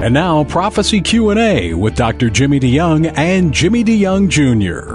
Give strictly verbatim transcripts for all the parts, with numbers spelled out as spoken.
And now, Prophecy Q and A with Doctor Jimmy DeYoung and Jimmy DeYoung Junior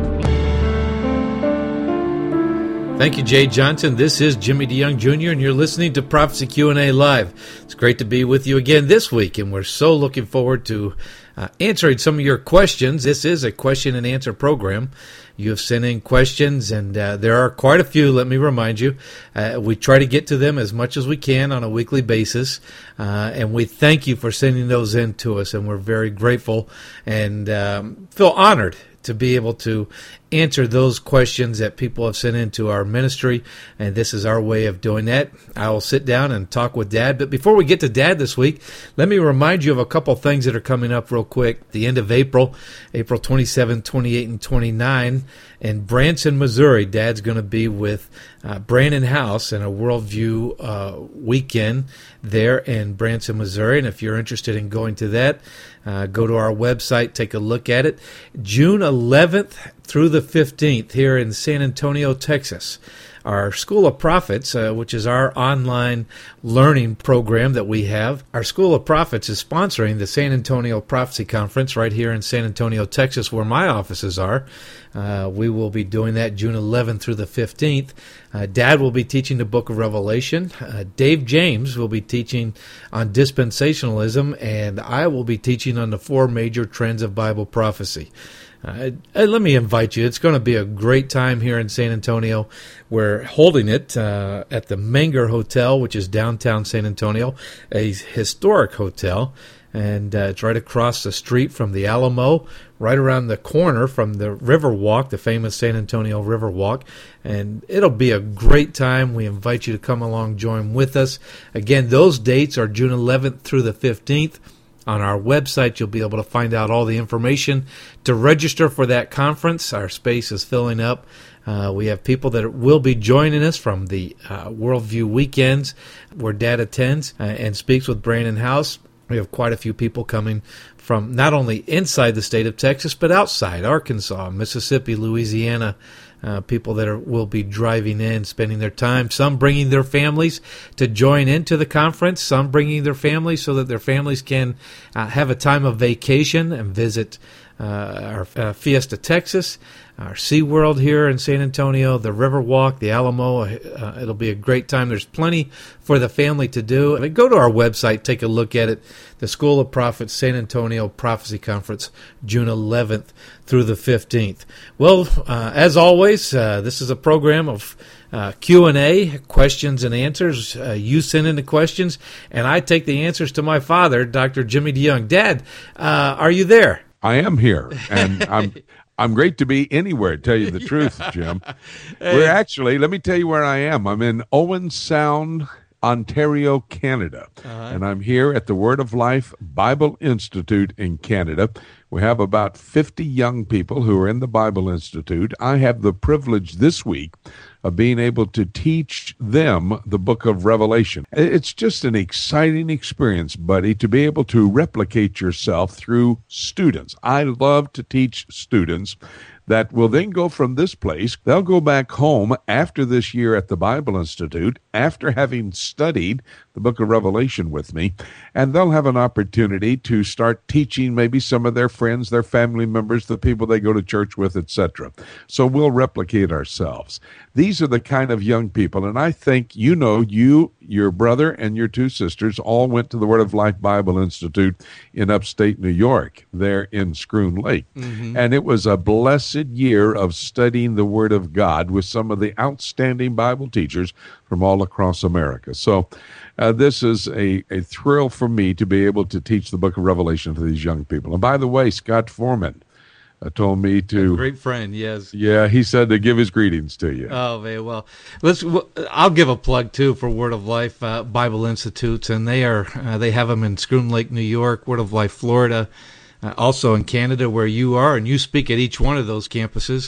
Thank you, Jay Johnson. This is Jimmy DeYoung Junior, and you're listening to Prophecy Q and A Live. It's great to be with you again this week, and we're so looking forward to uh, answering some of your questions. This is a question and answer program. You have sent in questions, and uh, there are quite a few, let me remind you. Uh, we try to get to them as much as we can on a weekly basis, uh, and we thank you for sending those in to us, and we're very grateful and um, feel honored to be able to answer those questions that people have sent into our ministry, and this is our way of doing that. I will sit down and talk with Dad, but before we get to Dad this week, let me remind you of a couple things that are coming up real quick. The end of April, April twenty-seventh, twenty-eighth, and twenty-ninth, in Branson, Missouri, Dad's going to be with uh, Brandon House in a Worldview uh, weekend there in Branson, Missouri, and if you're interested in going to that, uh, go to our website, take a look at it. June eleventh through the fifteenth here in San Antonio, Texas. Our School of Prophets, uh, which is our online learning program that we have, our School of Prophets is sponsoring the San Antonio Prophecy Conference right here in San Antonio, Texas, where my offices are. Uh, we will be doing that June eleventh through the fifteenth. Uh, Dad will be teaching the book of Revelation. Uh, Dave James will be teaching on dispensationalism, and I will be teaching on the four major trends of Bible prophecy. Uh, let me invite you. It's going to be a great time here in San Antonio. We're holding it uh, at the Menger Hotel, which is downtown San Antonio, a historic hotel. And uh, it's right across the street from the Alamo, right around the corner from the Riverwalk, the famous San Antonio Riverwalk. And it'll be a great time. We invite you to come along, join with us. Again, those dates are June eleventh through the fifteenth. On our website, you'll be able to find out all the information to register for that conference. Our space is filling up. Uh, we have people that will be joining us from the uh, Worldview weekends where Dad attends uh, and speaks with Brandon House. We have quite a few people coming from not only inside the state of Texas, but outside, Arkansas, Mississippi, Louisiana, uh, people that are, will be driving in, spending their time, some bringing their families to join into the conference, some bringing their families so that their families can uh, have a time of vacation and visit uh, our uh, Fiesta, Texas, our SeaWorld here in San Antonio, the Riverwalk, the Alamo. Uh, it'll be a great time. There's plenty for the family to do. I mean, go to our website, take a look at it. The School of Prophets, San Antonio Prophecy Conference, June eleventh through the fifteenth. Well, uh, as always, uh, this is a program of uh, Q and A, questions and answers. Uh, you send in the questions, and I take the answers to my father, Doctor Jimmy DeYoung. Dad, uh, are you there? I am here, and I'm I'm great to be anywhere, to tell you the truth, Jim. We're actually, let me tell you where I am. I'm in Owen Sound, Ontario, Canada, uh-huh. and I'm here at the Word of Life Bible Institute in Canada. We have about fifty young people who are in the Bible Institute. I have the privilege this week of being able to teach them the book of Revelation. It's just an exciting experience, buddy, to be able to replicate yourself through students. I love to teach students that will then go from this place. They'll go back home after this year at the Bible Institute, after having studied the book of Revelation with me, and they'll have an opportunity to start teaching maybe some of their friends, their family members, the people they go to church with, et cetera. So we'll replicate ourselves. These are the kind of young people, and I think, you know, you, your brother, and your two sisters all went to the Word of Life Bible Institute in upstate New York, there in Scroon Lake. Mm-hmm. And it was a blessed year of studying the Word of God with some of the outstanding Bible teachers from all across America. So uh, this is a, a thrill for me to be able to teach the book of Revelation to these young people. And by the way, Scott Foreman uh, told me to... A great friend, yes. Yeah, he said to give his greetings to you. Oh, very well. Let's. I'll give a plug, too, for Word of Life uh, Bible Institutes, and they are uh, they have them in Scroon Lake, New York, Word of Life, Florida, Uh, also in Canada, where you are, and you speak at each one of those campuses. It's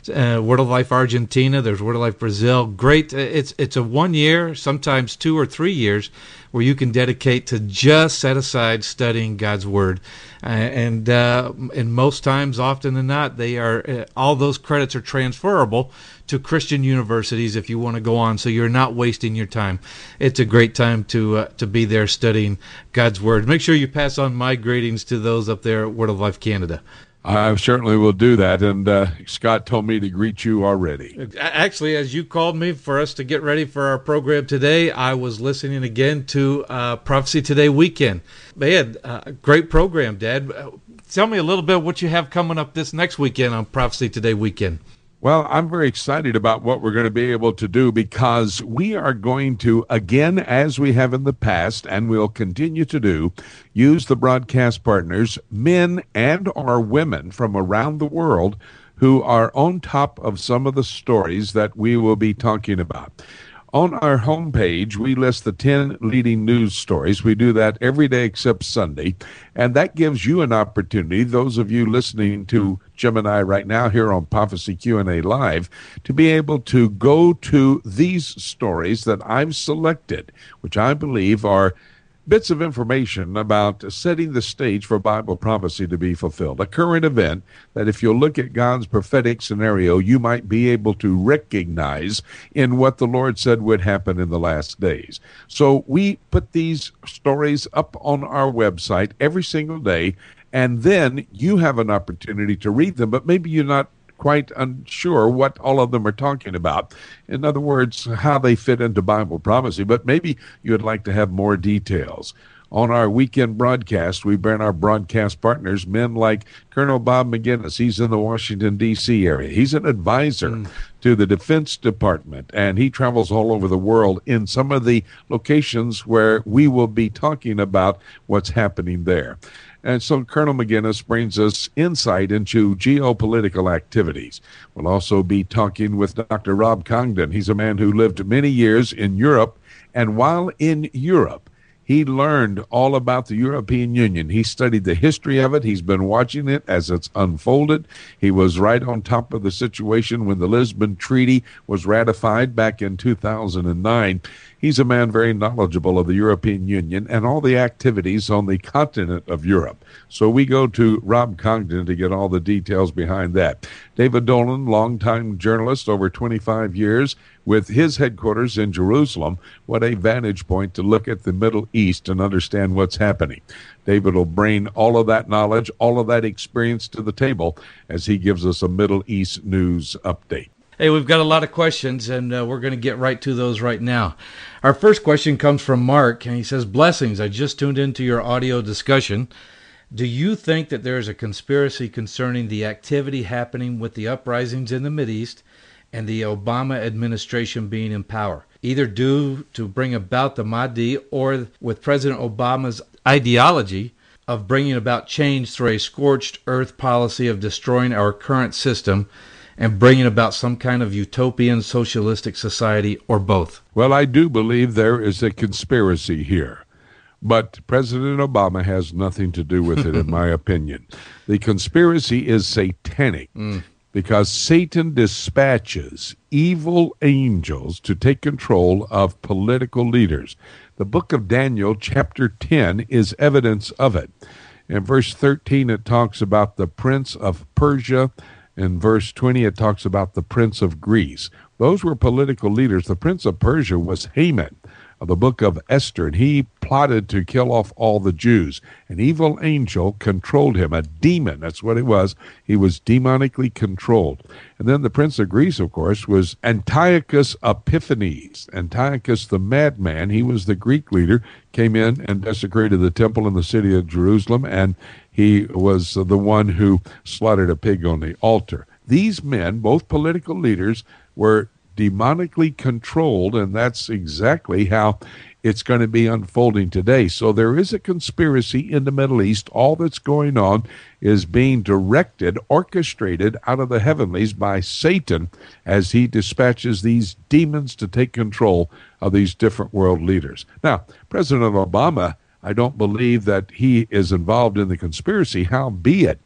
uh, Word of Life Argentina. There's Word of Life Brazil. Great. It's it's a one year, sometimes two or three years, where you can dedicate to just set aside studying God's Word. Uh, and uh, and most times, often than not, they are uh, all those credits are transferable to Christian universities if you want to go on, so you're not wasting your time. It's a great time to uh, to be there studying God's Word. Make sure you pass on my greetings to those up there at Word of Life Canada. I certainly will do that, and uh, Scott told me to greet you already. Actually, as you called me for us to get ready for our program today, I was listening again to uh, Prophecy Today Weekend. Man, uh, great program, Dad. Uh, tell me a little bit what you have coming up this next weekend on Prophecy Today Weekend. Well, I'm very excited about what we're going to be able to do, because we are going to, again, as we have in the past, and we'll continue to do, use the broadcast partners, men and or women from around the world who are on top of some of the stories that we will be talking about. On our homepage, we list the ten leading news stories. We do that every day except Sunday, and that gives you an opportunity, those of you listening to Jim and I right now here on Prophecy Q and A Live, to be able to go to these stories that I've selected, which I believe are bits of information about setting the stage for Bible prophecy to be fulfilled. A current event that, if you look at God's prophetic scenario, you might be able to recognize in what the Lord said would happen in the last days. So we put these stories up on our website every single day, and then you have an opportunity to read them, but maybe you're not quite unsure what all of them are talking about. In other words, how they fit into Bible prophecy, but maybe you would like to have more details. On our weekend broadcast, we bring our broadcast partners, men like Colonel Bob McGinnis. He's in the Washington, D C area. He's an advisor mm. to the Defense Department, and he travels all over the world in some of the locations where we will be talking about what's happening there. And so Colonel McGinnis brings us insight into geopolitical activities. We'll also be talking with Doctor Rob Congdon. He's a man who lived many years in Europe, and while in Europe, he learned all about the European Union. He studied the history of it. He's been watching it as it's unfolded. He was right on top of the situation when the Lisbon Treaty was ratified back in two thousand nine. He's a man very knowledgeable of the European Union and all the activities on the continent of Europe. So we go to Rob Congdon to get all the details behind that. David Dolan, longtime journalist, over twenty-five years, with his headquarters in Jerusalem. What a vantage point to look at the Middle East and understand what's happening. David will bring all of that knowledge, all of that experience to the table as he gives us a Middle East news update. Hey, we've got a lot of questions, and uh, we're going to get right to those right now. Our first question comes from Mark, and he says, "Blessings, I just tuned into your audio discussion. Do you think that there is a conspiracy concerning the activity happening with the uprisings in the Mideast and the Obama administration being in power, either due to bring about the Mahdi or with President Obama's ideology of bringing about change through a scorched earth policy of destroying our current system and bringing about some kind of utopian socialistic society, or both?" Well, I do believe there is a conspiracy here, but President Obama has nothing to do with it, in my opinion. The conspiracy is satanic mm. because Satan dispatches evil angels to take control of political leaders. The book of Daniel, chapter ten, is evidence of it. In verse thirteen, it talks about the prince of Persia. In verse twenty, it talks about the prince of Greece. Those were political leaders. The prince of Persia was Haman of the book of Esther, and he plotted to kill off all the Jews. An evil angel controlled him, a demon, that's what it was. He was demonically controlled. And then the prince of Greece, of course, was Antiochus Epiphanes. Antiochus the madman, he was the Greek leader, came in and desecrated the temple in the city of Jerusalem, and he was the one who slaughtered a pig on the altar. These men, both political leaders, were demonically controlled, and that's exactly how it's going to be unfolding today. So there is a conspiracy in the Middle East. All that's going on is being directed, orchestrated out of the heavenlies by Satan as he dispatches these demons to take control of these different world leaders. Now, President Obama, I don't believe that he is involved in the conspiracy. Howbeit,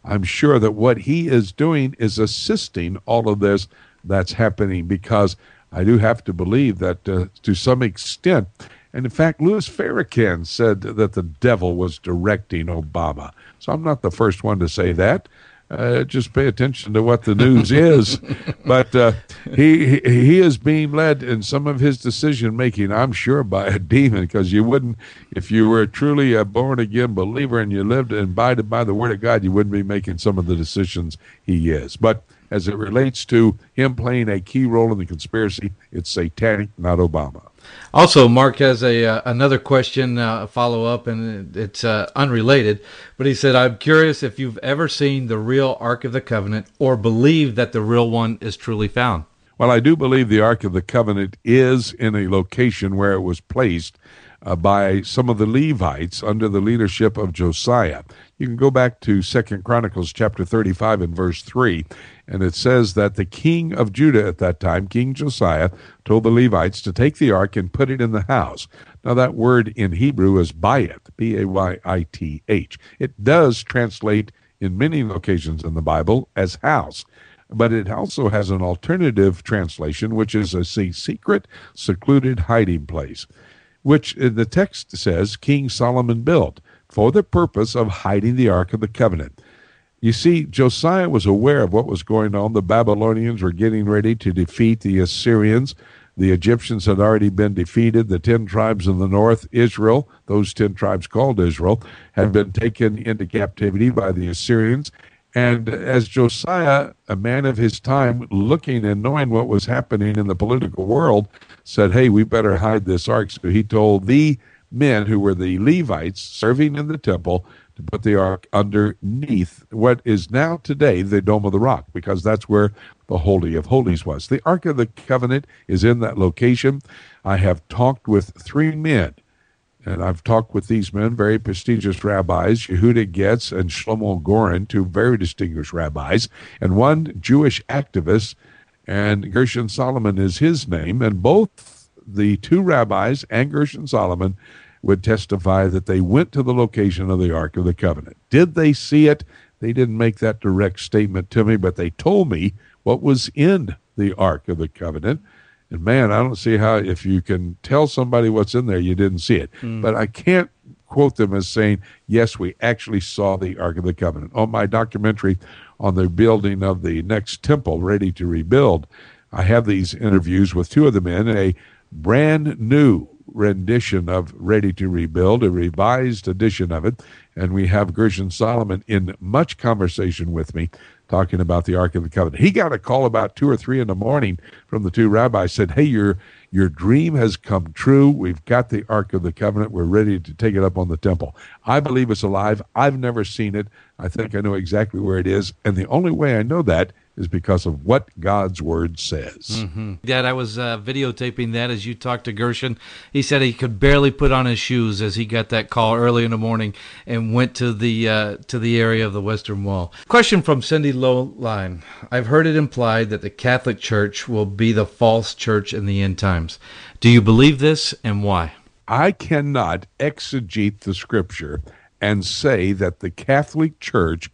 I'm sure that what he is doing is assisting all of this that's happening, because I do have to believe that uh, to some extent, and in fact, Louis Farrakhan said that the devil was directing Obama. So I'm not the first one to say that. Uh, just pay attention to what the news is. But uh, he he is being led in some of his decision making, I'm sure, by a demon, because you wouldn't, if you were truly a born again believer and you lived and abided by the Word of God, you wouldn't be making some of the decisions he is. But as it relates to him playing a key role in the conspiracy, it's satanic, not Obama. Also, Mark has a uh, another question, uh, follow up, and it's uh, unrelated. But he said, "I'm curious if you've ever seen the real Ark of the Covenant, or believe that the real one is truly found." Well, I do believe the Ark of the Covenant is in a location where it was placed uh, by some of the Levites under the leadership of Josiah. You can go back to Second Chronicles chapter thirty-five and verse three, and it says that the king of Judah at that time, King Josiah, told the Levites to take the ark and put it in the house. Now that word in Hebrew is bayit, B A Y I T H. It does translate in many locations in the Bible as house, but it also has an alternative translation, which is a secret, secluded hiding place, which the text says King Solomon built for the purpose of hiding the Ark of the Covenant. You see, Josiah was aware of what was going on. The Babylonians were getting ready to defeat the Assyrians. The Egyptians had already been defeated. The ten tribes in the north, Israel, those ten tribes called Israel, had been taken into captivity by the Assyrians. And as Josiah, a man of his time, looking and knowing what was happening in the political world, said, hey, we better hide this ark. So he told the men who were the Levites serving in the temple to put the ark underneath what is now today the Dome of the Rock, because that's where the Holy of Holies was. The Ark of the Covenant is in that location. I have talked with three men, and I've talked with these men, very prestigious rabbis, Yehuda Getz and Shlomo Goren, two very distinguished rabbis, and one Jewish activist, and Gershon Solomon is his name, and both the two rabbis and Gershon Solomon would testify that they went to the location of the Ark of the Covenant. Did they see it? They didn't make that direct statement to me, but they told me what was in the Ark of the Covenant. And man, I don't see how, if you can tell somebody what's in there, you didn't see it. Mm. But I can't quote them as saying, yes, we actually saw the Ark of the Covenant. On my documentary on the building of the next temple, Ready to Rebuild, I have these interviews with two of the men, a brand new rendition of Ready to Rebuild, a revised edition of it, and we have Gershon Solomon in much conversation with me talking about the Ark of the Covenant. He got a call about two or three in the morning from the two rabbis, said, hey, your your dream has come true. We've got the Ark of the Covenant. We're ready to take it up on the temple. I believe it's alive. I've never seen it. I think I know exactly where it is, and the only way I know that is because of what God's Word says. Mm-hmm. Dad, I was uh, videotaping that as you talked to Gershon. He said he could barely put on his shoes as he got that call early in the morning and went to the uh, to the area of the Western Wall. Question from Cindy Lowline. I've heard it implied that the Catholic Church will be the false church in the end times. Do you believe this, and why? I cannot exegete the Scripture and say that the Catholic Church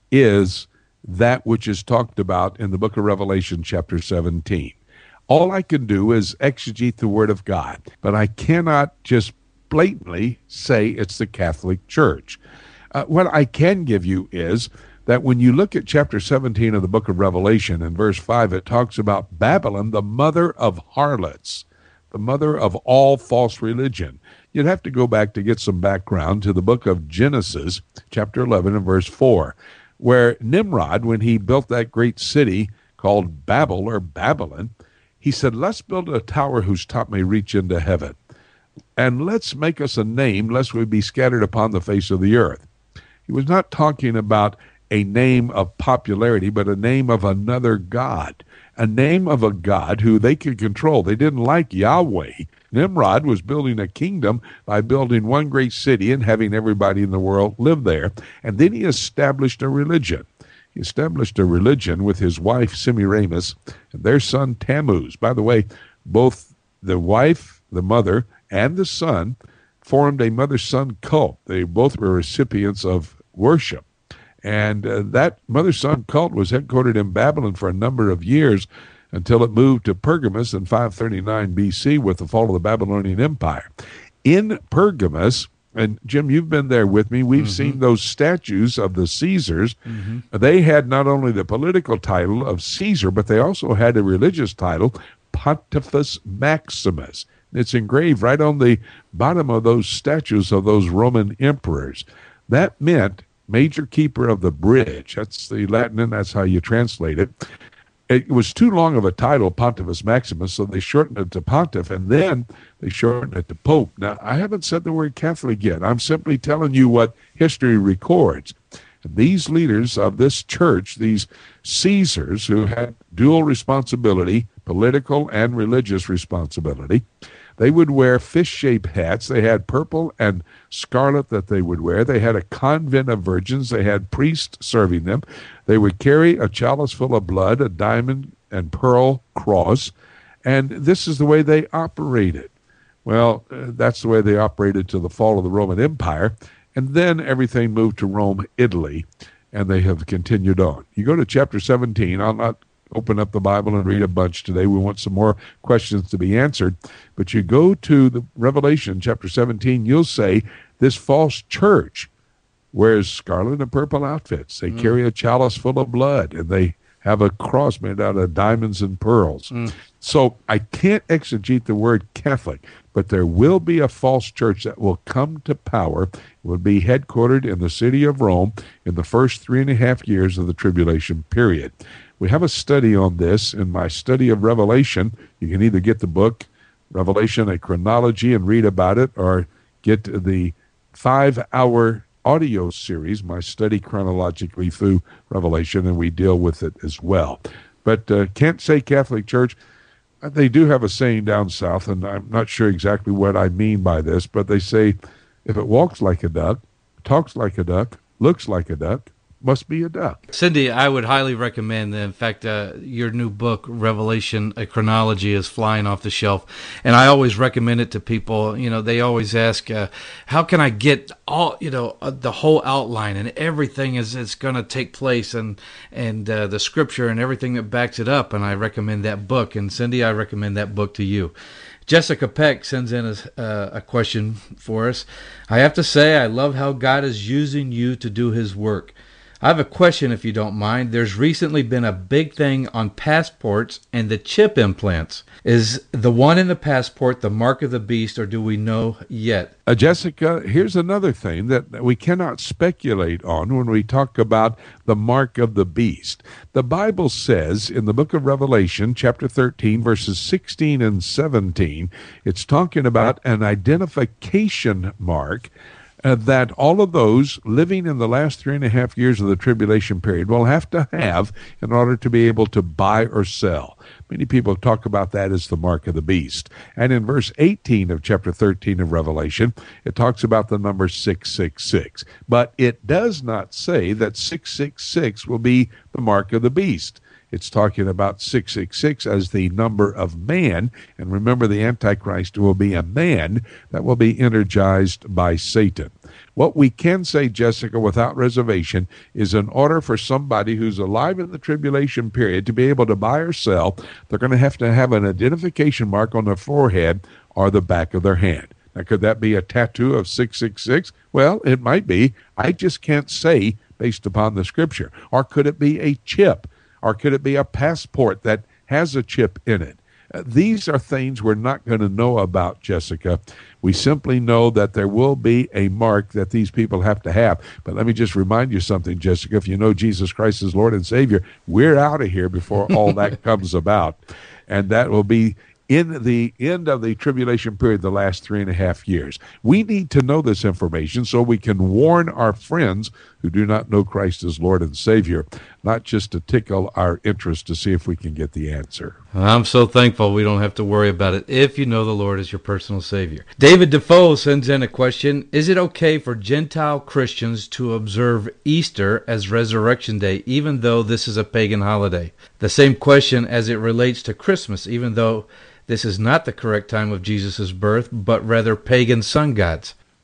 is that which is talked about in the book of Revelation chapter seventeen. All I can do is exegete the Word of God, but I cannot just blatantly say it's the Catholic Church. Uh, what I can give you is that when you look at chapter seventeen of the book of Revelation, in verse five, it talks about Babylon, the mother of harlots, the mother of all false religion. You'd have to go back to get some background to the book of Genesis, chapter eleven and verse four, where Nimrod, when he built that great city called Babel or Babylon, he said, let's build a tower whose top may reach into heaven, and let's make us a name lest we be scattered upon the face of the earth. He was not talking about a name of popularity, but a name of another God, a name of a God who they could control. They didn't like Yahweh. Nimrod was building a kingdom by building one great city and having everybody in the world live there. And then he established a religion. He established a religion with his wife, Semiramis, and their son, Tammuz. By the way, both the wife, the mother, and the son formed a mother-son cult. They both were recipients of worship. And uh, that mother-son cult was headquartered in Babylon for a number of years until it moved to Pergamus in five thirty-nine B C with the fall of the Babylonian Empire. In Pergamus, and Jim, you've been there with me, we've mm-hmm. seen those statues of the Caesars. Mm-hmm. They had not only the political title of Caesar, but they also had a religious title, Pontifex Maximus. It's engraved right on the bottom of those statues of those Roman emperors. That meant major keeper of the bridge. That's the Latin, and that's how you translate it. It was too long of a title, Pontifex Maximus, so they shortened it to Pontiff, and then they shortened it to Pope. Now, I haven't said the word Catholic yet. I'm simply telling you what history records. And these leaders of this church, these Caesars who had dual responsibility, political and religious responsibility, they would wear fish-shaped hats. They had purple and scarlet that they would wear. They had a convent of virgins. They had priests serving them. They would carry a chalice full of blood, a diamond and pearl cross, and this is the way they operated. Well, uh, that's the way they operated till the fall of the Roman Empire, and then everything moved to Rome, Italy, and they have continued on. You go to chapter seventeen. I'll not open up the Bible and read a bunch today. We want some more questions to be answered. But you go to the Revelation chapter seventeen, you'll say this false church wears scarlet and purple outfits. They mm. carry a chalice full of blood, and they have a cross made out of diamonds and pearls. Mm. So I can't exegete the word Catholic, but there will be a false church that will come to power. It will be headquartered in the city of Rome in the first three and a half years of the tribulation period. We have a study on this in my study of Revelation. You can either get the book, Revelation, a chronology, and read about it, or get the five-hour audio series, my study chronologically through Revelation, and we deal with it as well. But uh, can't say Catholic Church. They do have a saying down south, and I'm not sure exactly what I mean by this, but they say, if it walks like a duck, talks like a duck, looks like a duck, must be a duck. Cindy, I would highly recommend that. In fact, uh, your new book, Revelation, a Chronology, is flying off the shelf. And I always recommend it to people. You know, they always ask, uh, how can I get all, you know, uh, the whole outline and everything is it's going to take place and, and uh, the scripture and everything that backs it up. And I recommend that book. And Cindy, I recommend that book to you. Jessica Peck sends in a, uh, a question for us. I have to say, I love how God is using you to do his work. I have a question, if you don't mind. There's recently been a big thing on passports and the chip implants. Is the one in the passport the mark of the beast, or do we know yet? Uh, Jessica, here's another thing that we cannot speculate on when we talk about the mark of the beast. The Bible says in the book of Revelation, chapter thirteen, verses sixteen and seventeen, it's talking about an identification mark Uh, that all of those living in the last three and a half years of the tribulation period will have to have in order to be able to buy or sell. Many people talk about that as the mark of the beast. And in verse eighteen of chapter thirteen of Revelation, it talks about the number six six six. But it does not say that six six six will be the mark of the beast. It's talking about six six six as the number of man. And remember, the Antichrist will be a man that will be energized by Satan. What we can say, Jessica, without reservation, is in order for somebody who's alive in the tribulation period to be able to buy or sell, they're going to have to have an identification mark on their forehead or the back of their hand. Now, could that be a tattoo of six six six? Well, it might be. I just can't say based upon the scripture. Or could it be a chip? Or could it be a passport that has a chip in it? Uh, these are things we're not going to know about, Jessica. We simply know that there will be a mark that these people have to have. But let me just remind you something, Jessica. If you know Jesus Christ as Lord and Savior, we're out of here before all that comes about. And that will be in the end of the tribulation period, the last three and a half years. We need to know this information so we can warn our friends who do not know Christ as Lord and Savior, not just to tickle our interest to see if we can get the answer. I'm so thankful we don't have to worry about it if you know the Lord as your personal Savior. David Defoe sends in a question. Is it okay for Gentile Christians to observe Easter as Resurrection Day, even though this is a pagan holiday? The same question as it relates to Christmas, even though this is not the correct time of Jesus' birth, but rather pagan sun gods.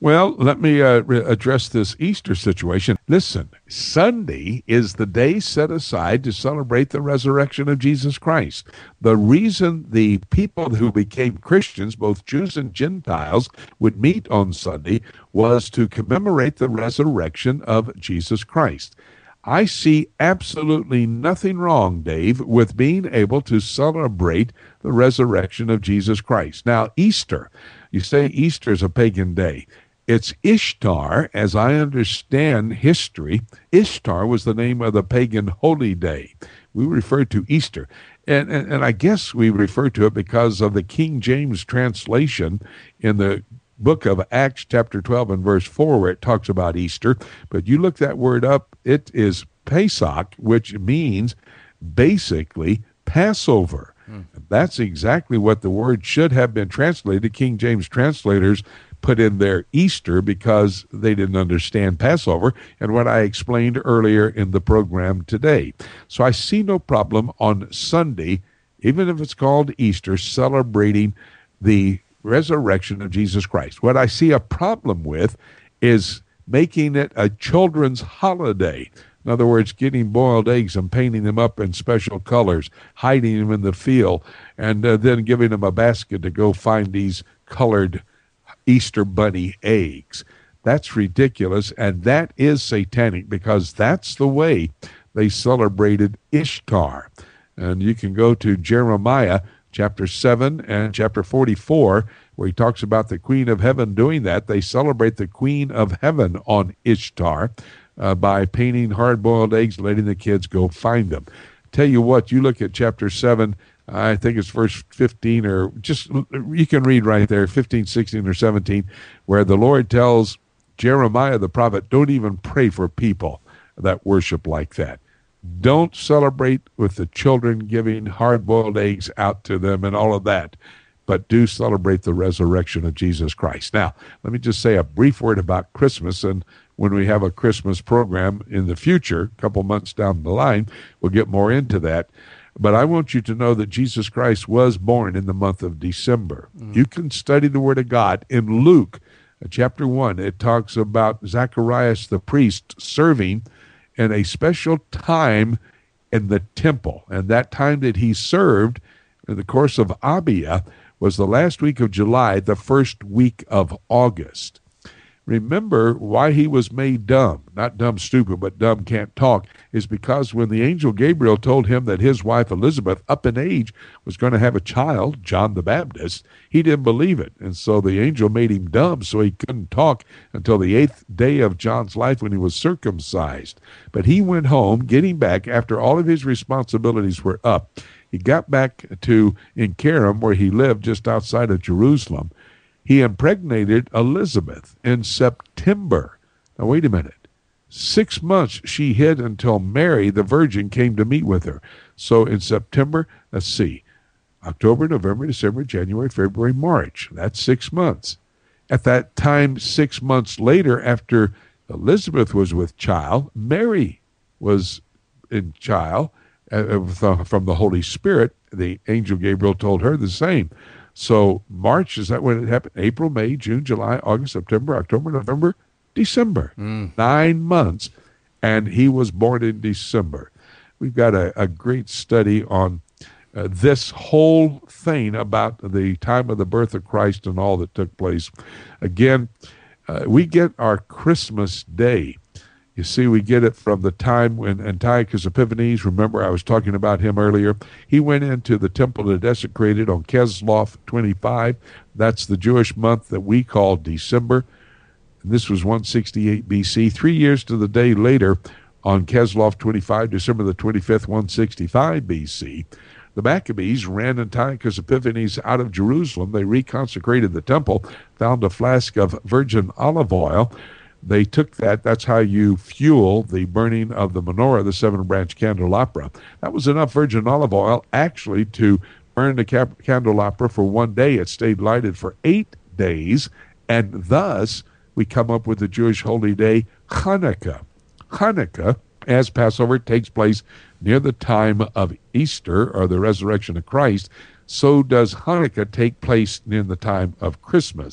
Well, let me uh, re- address this Easter situation. Listen, Sunday is the day set aside to celebrate the resurrection of Jesus Christ. The reason the people who became Christians, both Jews and Gentiles, would meet on Sunday was to commemorate the resurrection of Jesus Christ. I see absolutely nothing wrong, Dave, with being able to celebrate the resurrection of Jesus Christ. Now, Easter, you say Easter is a pagan day. It's Ishtar, as I understand history. Ishtar was the name of the pagan holy day. We refer to Easter. And, and, and I guess we refer to it because of the King James translation in the book of Acts chapter twelve and verse four, where it talks about Easter. But you look that word up, it is Pesach, which means basically Passover. Hmm. That's exactly what the word should have been translated. King James translators put in their Easter because they didn't understand Passover and what I explained earlier in the program today. So I see no problem on Sunday, even if it's called Easter, celebrating the resurrection of Jesus Christ. What I see a problem with is making it a children's holiday. In other words, getting boiled eggs and painting them up in special colors, hiding them in the field, and uh, then giving them a basket to go find these colored Easter bunny eggs. That's ridiculous, and that is satanic because that's the way they celebrated Ishtar. And you can go to Jeremiah chapter seven and chapter forty-four, where he talks about the Queen of Heaven doing that. They celebrate the Queen of Heaven on Ishtar uh, by painting hard-boiled eggs, letting the kids go find them. Tell you what, you look at chapter seven, I think it's verse fifteen, or just, you can read right there, fifteen, sixteen, or seventeen, where the Lord tells Jeremiah the prophet, don't even pray for people that worship like that. Don't celebrate with the children giving hard-boiled eggs out to them and all of that, but do celebrate the resurrection of Jesus Christ. Now, let me just say a brief word about Christmas, and when we have a Christmas program in the future, a couple months down the line, we'll get more into that. But I want you to know that Jesus Christ was born in the month of December. Mm. You can study the Word of God. In Luke chapter one, it talks about Zacharias the priest serving in a special time in the temple. And that time that he served in the course of Abia was the last week of July, the first week of August. Remember why he was made dumb, not dumb stupid, but dumb can't talk, is because when the angel Gabriel told him that his wife Elizabeth, up in age, was going to have a child, John the Baptist, he didn't believe it. And so the angel made him dumb so he couldn't talk until the eighth day of John's life when he was circumcised. But he went home, getting back after all of his responsibilities were up. He got back to in Karam, where he lived just outside of Jerusalem. He impregnated Elizabeth in September. Now, wait a minute. Six months she hid until Mary, the virgin, came to meet with her. So in September, let's see, October, November, December, January, February, March. That's six months. At that time, six months later, after Elizabeth was with child, Mary was in child uh, from the Holy Spirit. The angel Gabriel told her the same. So March, is that when it happened? April, May, June, July, August, September, October, November, December. Mm. Nine months. And he was born in December. We've got a, a great study on uh, this whole thing about the time of the birth of Christ and all that took place. Again, uh, we get our Christmas day. You see, we get it from the time when Antiochus Epiphanes, remember I was talking about him earlier, he went into the temple to desecrate it on Kislev twenty-five. That's the Jewish month that we call December. And this was one sixty-eight B C. Three years to the day later, on Kislev twenty-five, December the twenty-fifth, one sixty-five B C, the Maccabees ran Antiochus Epiphanes out of Jerusalem. They reconsecrated the temple, found a flask of virgin olive oil. They took that, that's how you fuel the burning of the menorah, the seven-branch candelabra. That was enough virgin olive oil actually to burn the cap- candelabra for one day. It stayed lighted for eight days, and thus we come up with the Jewish holy day, Hanukkah. Hanukkah, as Passover, takes place near the time of Easter, or the resurrection of Christ. So does Hanukkah take place near the time of Christmas.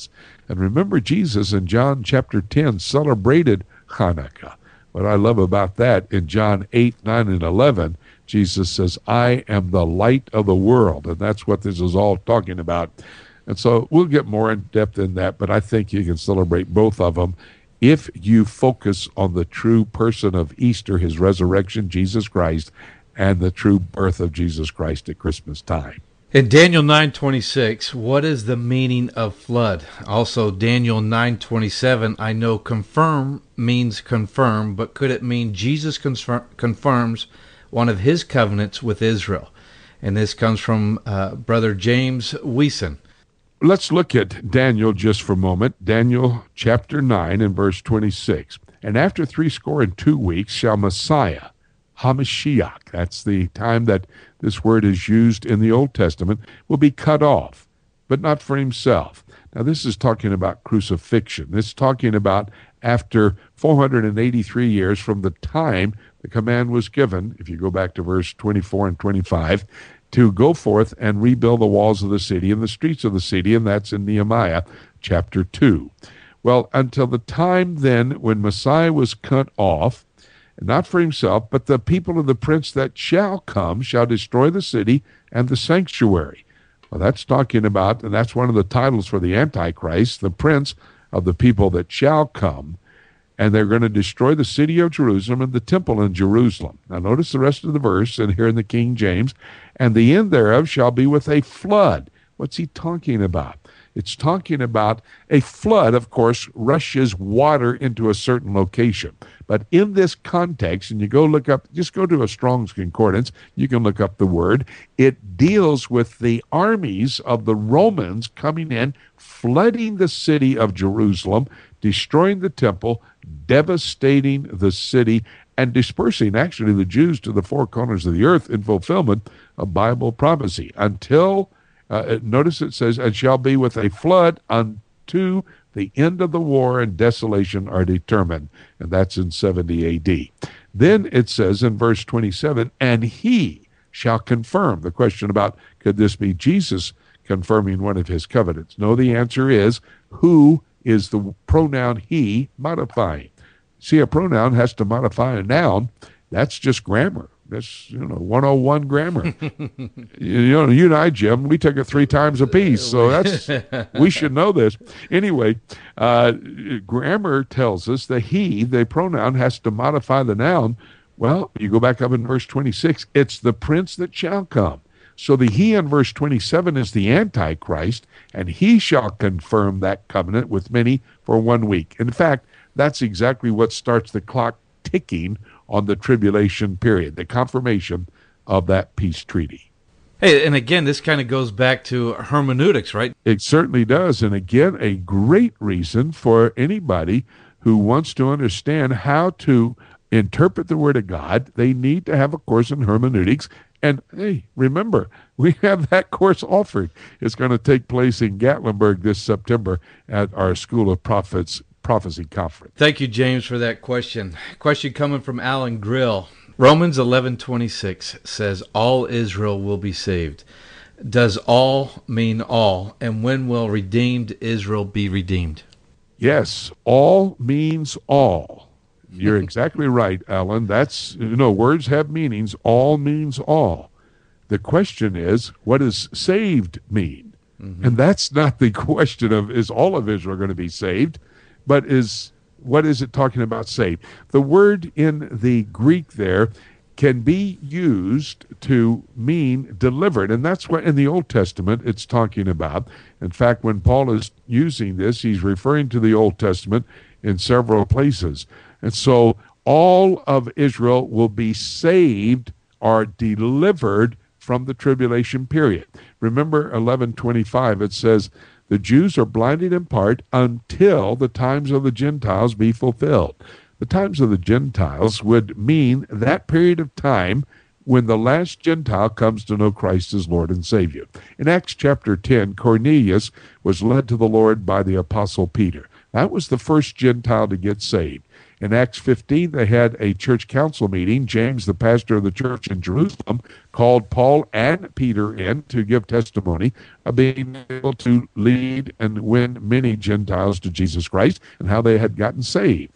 And remember, Jesus in John chapter ten celebrated Hanukkah. What I love about that, in John eight, nine, and eleven, Jesus says, I am the light of the world. And that's what this is all talking about. And so we'll get more in depth in that, but I think you can celebrate both of them if you focus on the true person of Easter, his resurrection, Jesus Christ, and the true birth of Jesus Christ at Christmas time. In Daniel nine twenty-six, what is the meaning of flood? Also, Daniel nine twenty-seven, I know confirm means confirm, but could it mean Jesus confirm, confirms one of his covenants with Israel? And this comes from uh, Brother James Weeson. Let's look at Daniel just for a moment. Daniel chapter nine and verse twenty-six. And after threescore and two weeks shall Messiah, HaMashiach, that's the time that this word is used in the Old Testament, will be cut off, but not for himself. Now this is talking about crucifixion. This is talking about after four hundred eighty-three years from the time the command was given, if you go back to verse twenty-four and twenty-five, to go forth and rebuild the walls of the city and the streets of the city, and that's in Nehemiah chapter two. Well, until the time then when Messiah was cut off, not for himself, but the people of the prince that shall come shall destroy the city and the sanctuary. Well, that's talking about, and that's one of the titles for the Antichrist, the prince of the people that shall come, and they're going to destroy the city of Jerusalem and the temple in Jerusalem. Now notice the rest of the verse, and here in the King James, and the end thereof shall be with a flood. What's he talking about? It's talking about a flood, of course, rushes water into a certain location. But in this context, and you go look up, just go to a Strong's Concordance, you can look up the word, it deals with the armies of the Romans coming in, flooding the city of Jerusalem, destroying the temple, devastating the city, and dispersing actually the Jews to the four corners of the earth in fulfillment of Bible prophecy. Until, uh, notice it says, and shall be with a flood unto the end of the war and desolation are determined. And that's in seventy A D. Then it says in verse twenty-seven, and he shall confirm. The question about, could this be Jesus confirming one of his covenants? No, the answer is, who is the pronoun he modifying? See, a pronoun has to modify a noun. That's just grammar. That's, you know, one oh one grammar. you know, you and I, Jim, we took it three times a piece, so that's we should know this. Anyway, uh, grammar tells us that he, the pronoun, has to modify the noun. Well, you go back up in verse twenty-six, it's the prince that shall come. So the he in verse twenty-seven is the Antichrist, and he shall confirm that covenant with many for one week. In fact, that's exactly what starts the clock ticking on the tribulation period, the confirmation of that peace treaty. Hey, and again, this kind of goes back to hermeneutics, right? It certainly does. And again, a great reason for anybody who wants to understand how to interpret the Word of God, they need to have a course in hermeneutics. And hey, remember, we have that course offered. It's going to take place in Gatlinburg this September at our School of Prophets Prophecy Conference. Thank you, James, for that question. Question coming from Alan Grill. Romans eleven twenty-six says, all Israel will be saved. Does all mean all? And when will redeemed Israel be redeemed? Yes, all means all. You're exactly right, Alan. That's, you know, words have meanings. All means all. The question is, what does saved mean? Mm-hmm. And that's not the question of, is all of Israel going to be saved? But is what is it talking about saved? The word in the Greek there can be used to mean delivered, and that's what in the Old Testament it's talking about. In fact, when Paul is using this, he's referring to the Old Testament in several places. And so all of Israel will be saved or delivered from the tribulation period. Remember eleven twenty-five, it says, the Jews are blinded in part until the times of the Gentiles be fulfilled. The times of the Gentiles would mean that period of time when the last Gentile comes to know Christ as Lord and Savior. In Acts chapter ten, Cornelius was led to the Lord by the Apostle Peter. That was the first Gentile to get saved. In Acts fifteen, they had a church council meeting. James, the pastor of the church in Jerusalem, called Paul and Peter in to give testimony of being able to lead and win many Gentiles to Jesus Christ and how they had gotten saved.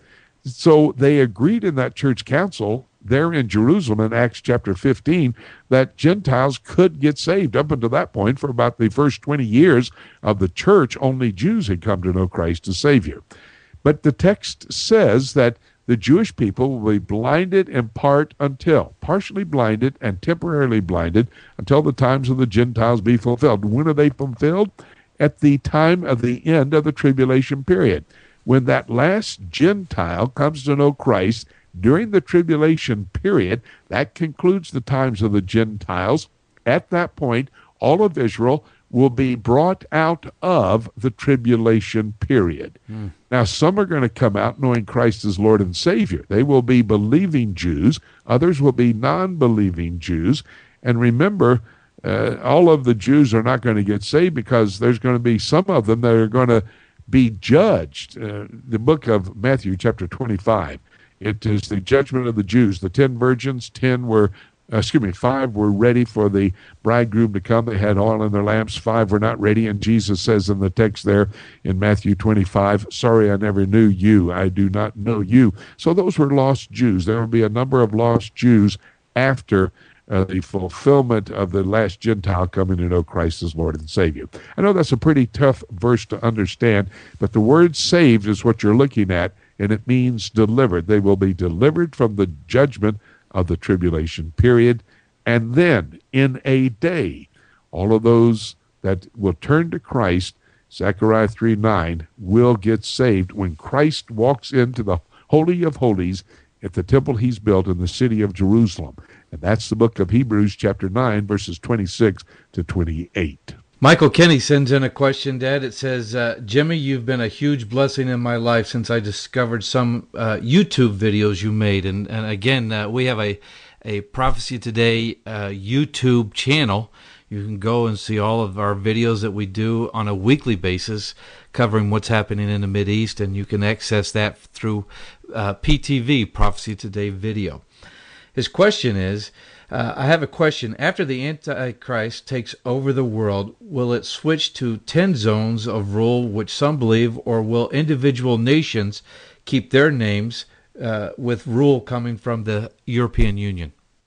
So they agreed in that church council there in Jerusalem in Acts chapter fifteen that Gentiles could get saved. Up until that point, for about the first twenty years of the church, only Jews had come to know Christ as Savior. But the text says that the Jewish people will be blinded in part until, partially blinded and temporarily blinded until the times of the Gentiles be fulfilled. When are they fulfilled? At the time of the end of the tribulation period. When that last Gentile comes to know Christ during the tribulation period, that concludes the times of the Gentiles. At that point, all of Israel will be brought out of the tribulation period. Mm. Now, some are going to come out knowing Christ as Lord and Savior. They will be believing Jews. Others will be non-believing Jews. And remember, uh, all of the Jews are not going to get saved because there's going to be some of them that are going to be judged. Uh, the book of Matthew, chapter twenty-five, it is the judgment of the Jews. The ten virgins, ten were Uh, excuse me, five were ready for the bridegroom to come. They had oil in their lamps. Five were not ready. And Jesus says in the text there in Matthew twenty-five, sorry, I never knew you. I do not know you. So those were lost Jews. There will be a number of lost Jews after uh, the fulfillment of the last Gentile coming to know Christ as Lord and Savior. I know that's a pretty tough verse to understand, but the word saved is what you're looking at, and it means delivered. They will be delivered from the judgment of the tribulation period, and then in a day, all of those that will turn to Christ, Zechariah three nine, will get saved when Christ walks into the Holy of Holies at the temple he's built in the city of Jerusalem. And that's the book of Hebrews chapter nine, verses twenty-six to twenty-eight. Michael Kenny sends in a question, Dad. It says, uh, Jimmy, you've been a huge blessing in my life since I discovered some uh, YouTube videos you made. And, and again, uh, we have a, a Prophecy Today uh, YouTube channel. You can go and see all of our videos that we do on a weekly basis covering what's happening in the Mideast, and you can access that through uh, P T V, Prophecy Today Video. His question is, Uh, I have a question. After the Antichrist takes over the world, will it switch to ten zones of rule, which some believe, or will individual nations keep their names uh, with rule coming from the European Union?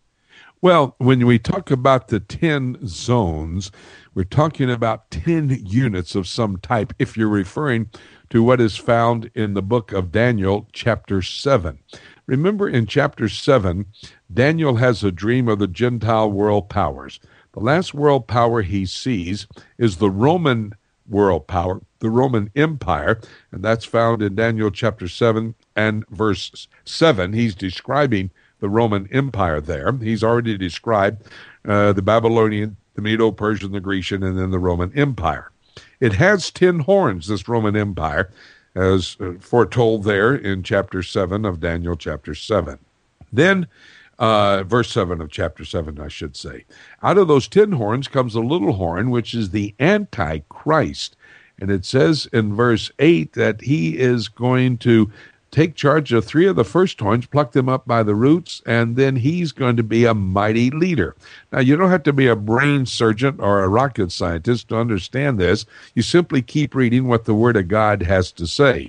Well, when we talk about the ten zones, we're talking about ten units of some type, if you're referring to what is found in the book of Daniel, chapter seven. Remember, in chapter seven, Daniel has a dream of the Gentile world powers. The last world power he sees is the Roman world power, the Roman Empire, and that's found in Daniel chapter seven and verse seven. He's describing the Roman Empire there. He's already described uh, the Babylonian, the Medo-Persian, the Grecian, and then the Roman Empire. It has ten horns, this Roman Empire, as foretold there in chapter seven of Daniel chapter seven. Then, uh, verse seven of chapter seven, I should say. Out of those ten horns comes a little horn, which is the Antichrist. And it says in verse eight that he is going to take charge of three of the first horns, pluck them up by the roots, and then he's going to be a mighty leader. Now, you don't have to be a brain surgeon or a rocket scientist to understand this. You simply keep reading what the Word of God has to say.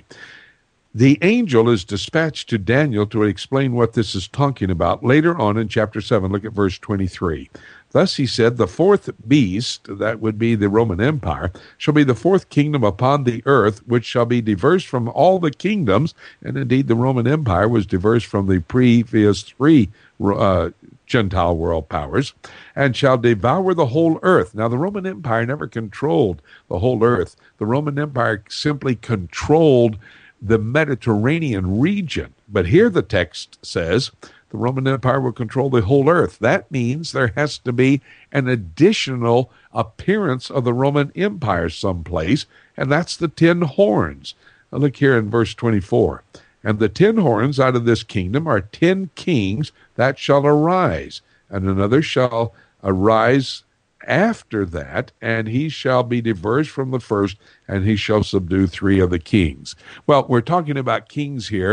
The angel is dispatched to Daniel to explain what this is talking about. Later on in chapter seven, look at verse twenty-three. Thus he said, the fourth beast, that would be the Roman Empire, shall be the fourth kingdom upon the earth, which shall be diverse from all the kingdoms. And indeed, the Roman Empire was diverse from the previous three uh, Gentile world powers, and shall devour the whole earth. Now, the Roman Empire never controlled the whole earth. The Roman Empire simply controlled the Mediterranean region. But here the text says the Roman Empire will control the whole earth. That means there has to be an additional appearance of the Roman Empire someplace, and that's the ten horns. Now look here in verse twenty-four. And the ten horns out of this kingdom are ten kings that shall arise, and another shall arise after that, and he shall be diverse from the first, and he shall subdue three of the kings. Well, we're talking about kings here,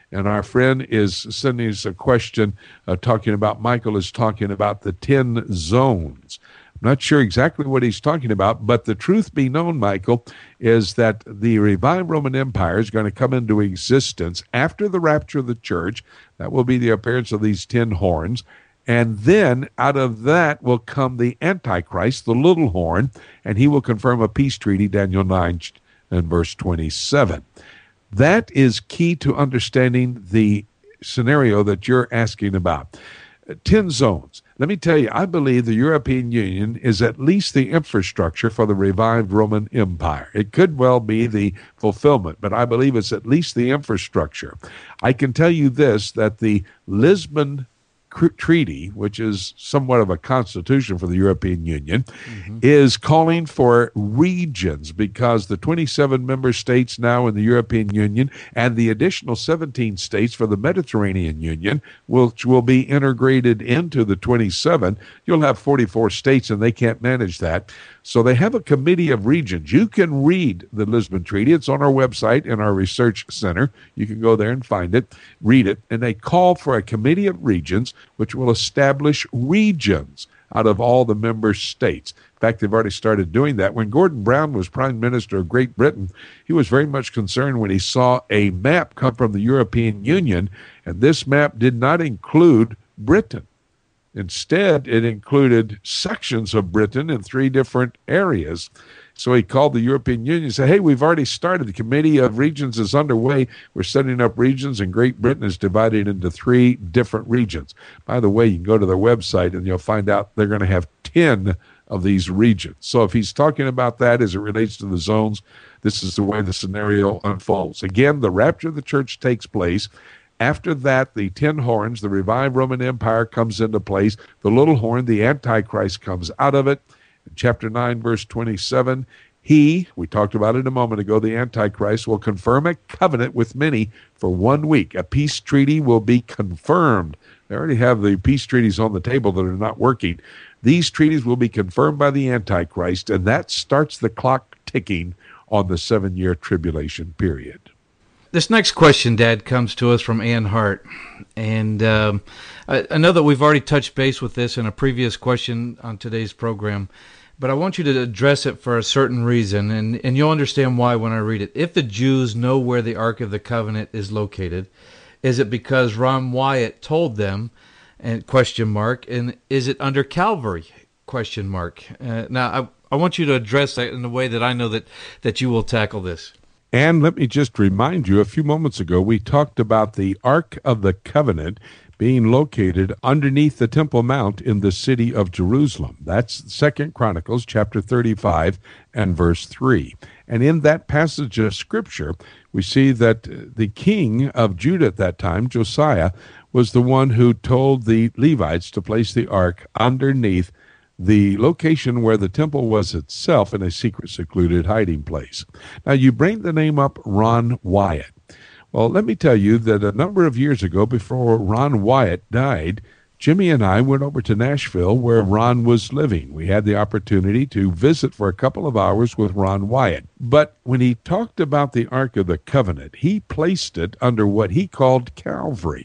And our friend is sending us a question uh, talking about, Michael is talking about the ten zones. I'm not sure exactly what he's talking about, but the truth be known, Michael, is that the revived Roman Empire is going to come into existence after the rapture of the church. That will be the appearance of these ten horns. And then out of that will come the Antichrist, the little horn, and he will confirm a peace treaty, Daniel nine and verse twenty-seven. That is key to understanding the scenario that you're asking about. Ten zones. Let me tell you, I believe the European Union is at least the infrastructure for the revived Roman Empire. It could well be the fulfillment, but I believe it's at least the infrastructure. I can tell you this, that the Lisbon Treaty, which is somewhat of a constitution for the European Union, mm-hmm. is calling for regions, because the twenty-seven member states now in the European Union and the additional seventeen states for the Mediterranean Union, which will be integrated into the twenty-seven. You'll have forty-four states, and they can't manage that. So they have a committee of regions. You can read the Lisbon Treaty. It's on our website in our research center. You can go there and find it, read it. And they call for a committee of regions which will establish regions out of all the member states. In fact, they've already started doing that. When Gordon Brown was Prime Minister of Great Britain, he was very much concerned when he saw a map come from the European Union, and this map did not include Britain. Instead, it included sections of Britain in three different areas. So he called the European Union and said, hey, we've already started. The Committee of Regions is underway. We're setting up regions, and Great Britain is divided into three different regions. By the way, you can go to their website, and you'll find out they're going to have ten of these regions. So if he's talking about that as it relates to the zones, this is the way the scenario unfolds. Again, the rapture of the church takes place. After that, the ten horns, the revived Roman Empire, comes into place. The little horn, the Antichrist, comes out of it. In chapter nine, verse twenty-seven, he, we talked about it a moment ago, the Antichrist, will confirm a covenant with many for one week. A peace treaty will be confirmed. They already have the peace treaties on the table that are not working. These treaties will be confirmed by the Antichrist, and that starts the clock ticking on the seven-year tribulation period. This next question, Dad, comes to us from Ann Hart. And um, I, I know that we've already touched base with this in a previous question on today's program, but I want you to address it for a certain reason, and, and you'll understand why when I read it. If the Jews know where the Ark of the Covenant is located, is it because Ron Wyatt told them, and question mark, and is it under Calvary, question mark? Uh, now, I, I want you to address that in the way that I know that, that you will tackle this. And let me just remind you, a few moments ago, we talked about the Ark of the Covenant being located underneath the Temple Mount in the city of Jerusalem. That's Second Chronicles chapter thirty-five and verse three. And in that passage of Scripture, we see that the king of Judah at that time, Josiah, was the one who told the Levites to place the ark underneath the location where the temple was itself, in a secret, secluded hiding place. Now, you bring the name up Ron Wyatt. Well, let me tell you that a number of years ago, before Ron Wyatt died, Jimmy and I went over to Nashville where Ron was living. We had the opportunity to visit for a couple of hours with Ron Wyatt. But when he talked about the Ark of the Covenant, he placed it under what he called Calvary.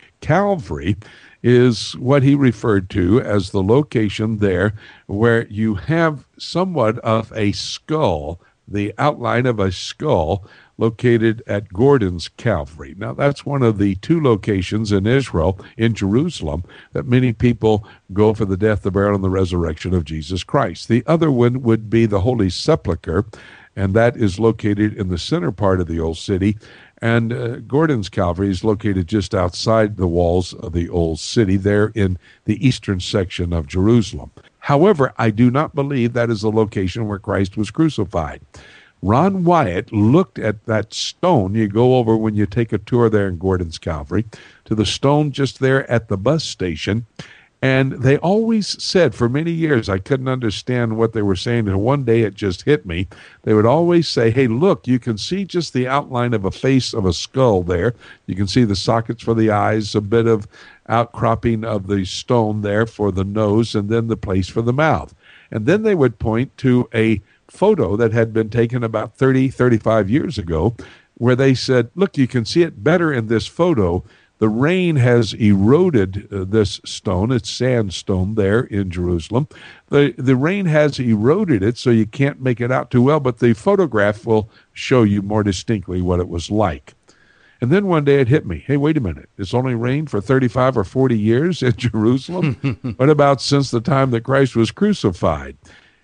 Calvary is what he referred to as the location there where you have somewhat of a skull, the outline of a skull, located at Gordon's Calvary. Now, that's one of the two locations in Israel, in Jerusalem, that many people go for the death, the burial, and the resurrection of Jesus Christ. The other one would be the Holy Sepulchre, and that is located in the center part of the old city. And uh, Gordon's Calvary is located just outside the walls of the old city, there in the eastern section of Jerusalem. However, I do not believe that is the location where Christ was crucified. Ron Wyatt looked at that stone. You go over when you take a tour there in Gordon's Calvary, to the stone just there at the bus station. And they always said, for many years, I couldn't understand what they were saying, and one day it just hit me. They would always say, hey, look, you can see just the outline of a face of a skull there. You can see the sockets for the eyes, a bit of outcropping of the stone there for the nose, and then the place for the mouth. And then they would point to a photo that had been taken about thirty, thirty-five years ago where they said, look, you can see it better in this photo. The rain has eroded uh, this stone. It's sandstone there in Jerusalem. The, the rain has eroded it, so you can't make it out too well, but the photograph will show you more distinctly what it was like. And then one day it hit me. Hey, wait a minute. It's only rained for thirty-five or forty years in Jerusalem? What about since the time that Christ was crucified?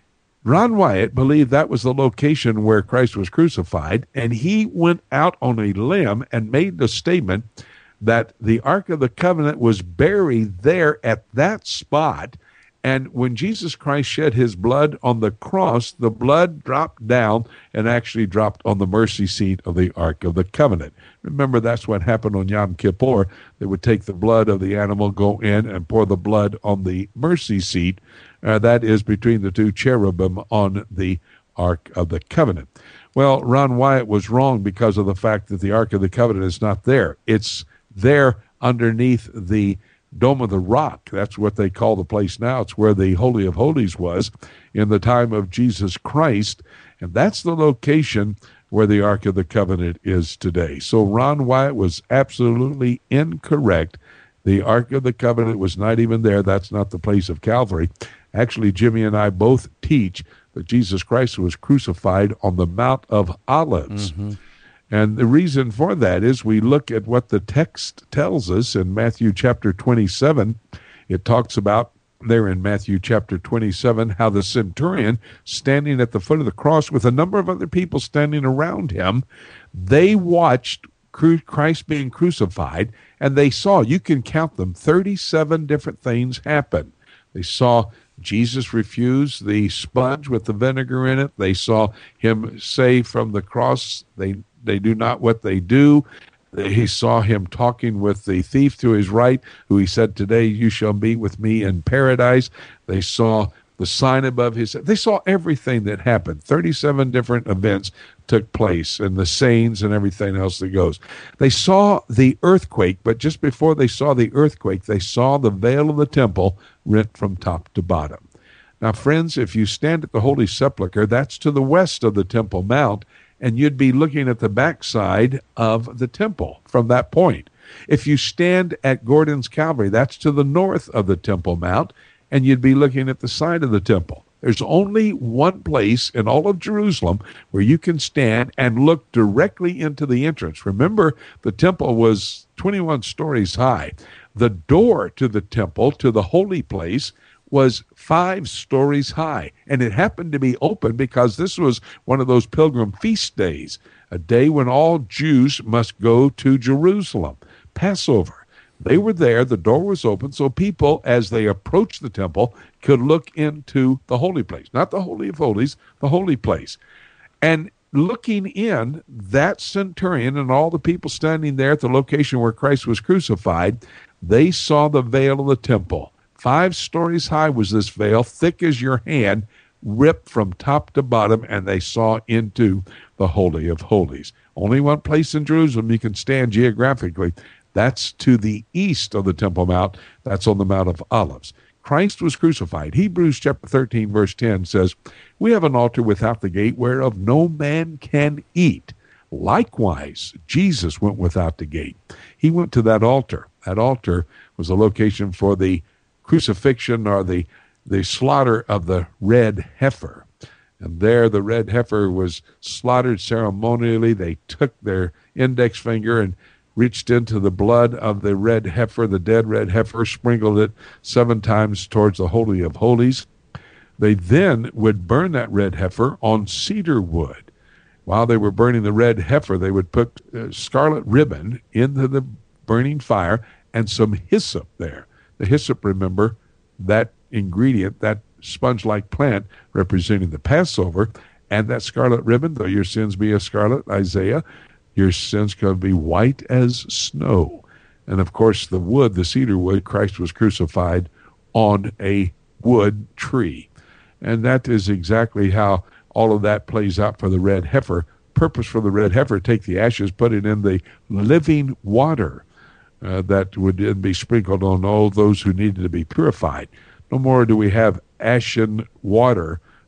Ron Wyatt believed that was the location where Christ was crucified, and he went out on a limb and made the statement that the Ark of the Covenant was buried there at that spot. And when Jesus Christ shed his blood on the cross, the blood dropped down and actually dropped on the mercy seat of the Ark of the Covenant. Remember, that's what happened on Yom Kippur. They would take the blood of the animal, go in, and pour the blood on the mercy seat. Uh, that is between the two cherubim on the Ark of the Covenant. Well, Ron Wyatt was wrong because of the fact that the Ark of the Covenant is not there. It's there underneath the Dome of the Rock. That's what they call the place now. It's where the Holy of Holies was in the time of Jesus Christ, and that's the location where the Ark of the Covenant is today. So Ron Wyatt was absolutely incorrect. The Ark of the Covenant was not even there. That's not the place of Calvary. Actually, Jimmy and I both teach that Jesus Christ was crucified on the Mount of Olives. Mm-hmm. And the reason for that is we look at what the text tells us in Matthew chapter twenty-seven. It talks about there in Matthew chapter twenty-seven how the centurion standing at the foot of the cross with a number of other people standing around him, they watched Christ being crucified, and they saw, you can count them, thirty-seven different things happen. They saw Jesus refuse the sponge with the vinegar in it. They saw him say from the cross, they They do not what they do. He saw him talking with the thief to his right, who he said, today you shall be with me in paradise. They saw the sign above his head. They saw everything that happened. thirty-seven different events took place, and the sayings and everything else that goes. They saw the earthquake, but just before they saw the earthquake, they saw the veil of the temple rent from top to bottom. Now, friends, if you stand at the Holy Sepulchre, that's to the west of the Temple Mount, and you'd be looking at the backside of the temple from that point. If you stand at Gordon's Calvary, that's to the north of the Temple Mount, and you'd be looking at the side of the temple. There's only one place in all of Jerusalem where you can stand and look directly into the entrance. Remember, the temple was twenty-one stories high. The door to the temple, to the holy place, was five stories high, and it happened to be open because this was one of those pilgrim feast days, a day when all Jews must go to Jerusalem, Passover. They were there, the door was open, so people, as they approached the temple, could look into the holy place. Not the Holy of Holies, the holy place. And looking in, that centurion and all the people standing there at the location where Christ was crucified, they saw the veil of the temple. Five stories high was this veil, thick as your hand, ripped from top to bottom, and they saw into the Holy of Holies. Only one place in Jerusalem you can stand geographically. That's to the east of the Temple Mount. That's on the Mount of Olives. Christ was crucified. Hebrews chapter thirteen, verse ten says, we have an altar without the gate whereof no man can eat. Likewise, Jesus went without the gate. He went to that altar. That altar was a location for the crucifixion or the, the slaughter of the red heifer. And there the red heifer was slaughtered ceremonially. They took their index finger and reached into the blood of the red heifer, the dead red heifer, sprinkled it seven times towards the Holy of Holies. They then would burn that red heifer on cedar wood. While they were burning the red heifer, they would put uh, scarlet ribbon into the burning fire and some hyssop there. The hyssop, remember, that ingredient, that sponge-like plant representing the Passover, and that scarlet ribbon, though your sins be as scarlet, Isaiah, your sins can be white as snow. And, of course, the wood, the cedar wood, Christ was crucified on a wood tree. And that is exactly how all of that plays out for the red heifer. Purpose for the red heifer, take the ashes, put it in the living water uh, that would then be sprinkled on all those who needed to be purified. No more do we have ashen water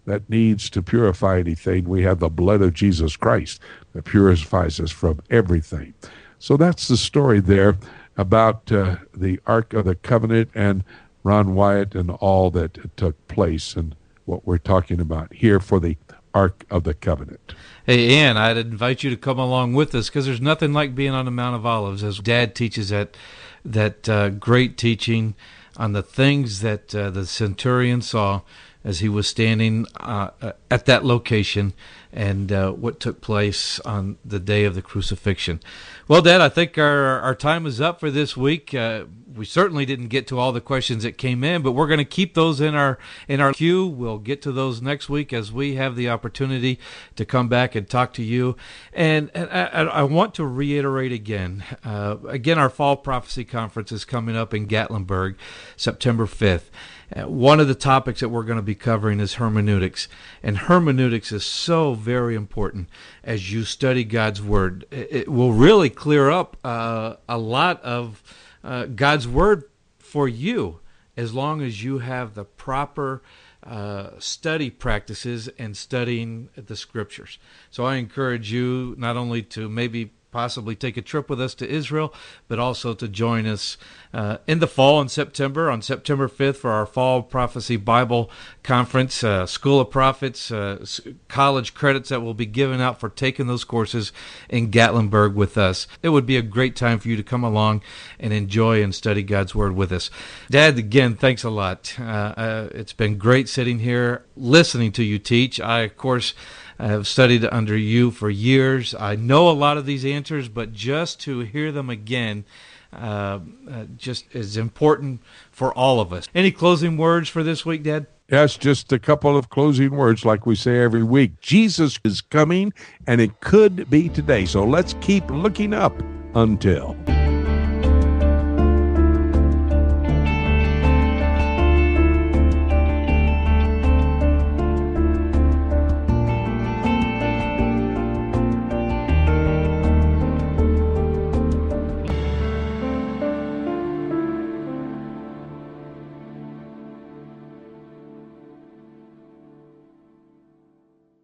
that needs to purify anything, we have the blood of Jesus Christ that purifies us from everything. So that's the story there about uh, the Ark of the Covenant and Ron Wyatt and all that took place and what we're talking about here for the Ark of the Covenant. Hey, Ann, I'd invite you to come along with us because there's nothing like being on the Mount of Olives as Dad teaches that, that uh, great teaching on the things that uh, the centurion saw as he was standing uh, at that location and uh, what took place on the day of the crucifixion. Well, Dad, I think our, our time is up for this week. Uh, we certainly didn't get to all the questions that came in, but we're going to keep those in our in our queue. We'll get to those next week as we have the opportunity to come back and talk to you. And, and I, I want to reiterate again, uh, again, our Fall Prophecy Conference is coming up in Gatlinburg, September fifth. Uh, one of the topics that we're going to be covering is hermeneutics. And hermeneutics is so very important as you study God's Word. It, it will really clear up uh, a lot of uh, God's Word for you as long as you have the proper uh, study practices and studying the Scriptures. So I encourage you not only to maybe possibly take a trip with us to Israel, but also to join us uh, in the fall in September, on September fifth for our Fall Prophecy Bible Conference, uh, School of Prophets, uh, college credits that will be given out for taking those courses in Gatlinburg with us. It would be a great time for you to come along and enjoy and study God's Word with us. Dad, again, thanks a lot. Uh, uh, it's been great sitting here listening to you teach. I, of course, I have studied under you for years. I know a lot of these answers, but just to hear them again uh, uh, just is important for all of us. Any closing words for this week, Dad? Yes, just a couple of closing words like we say every week. Jesus is coming, and it could be today. So let's keep looking up until...